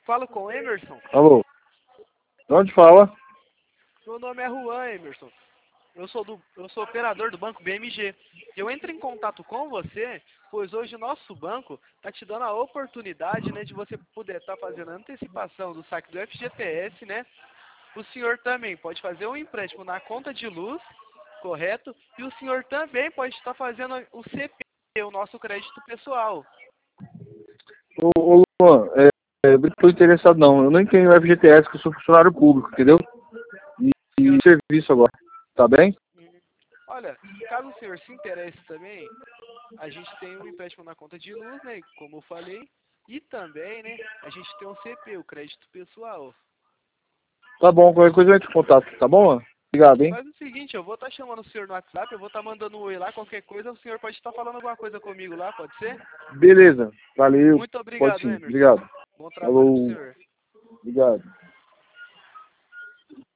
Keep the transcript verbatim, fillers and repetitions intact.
Falo com o Emerson. Alô? De onde fala? Meu nome é Juan, Emerson. Eu sou, do, eu sou operador do banco B M G. Eu entro em contato com você, pois hoje o nosso banco está te dando a oportunidade, né, de você poder estar tá fazendo a antecipação do saque do F G T S, né? O senhor também pode fazer um empréstimo na conta de luz, correto? E o senhor também pode estar fazendo o C P, o nosso crédito pessoal. Ô, ô Luan, é, é, eu não estou interessado não. Eu nem tenho F G T S, que eu sou funcionário público, entendeu? E, e serviço agora, tá bem? Olha, caso o senhor se interesse também, a gente tem um empréstimo na conta de luz, né, como eu falei, e também, né, a gente tem um C P, o crédito pessoal. Tá bom, qualquer coisa eu entro em contato, tá bom, mano? Obrigado, hein? Faz o seguinte, eu vou estar chamando o senhor no WhatsApp, eu vou estar mandando um oi lá, qualquer coisa, o senhor pode estar falando alguma coisa comigo lá, pode ser? Beleza, valeu. Muito Pode obrigado, sim, Emerson. obrigado. Bom trabalho pro Falou, senhor. obrigado.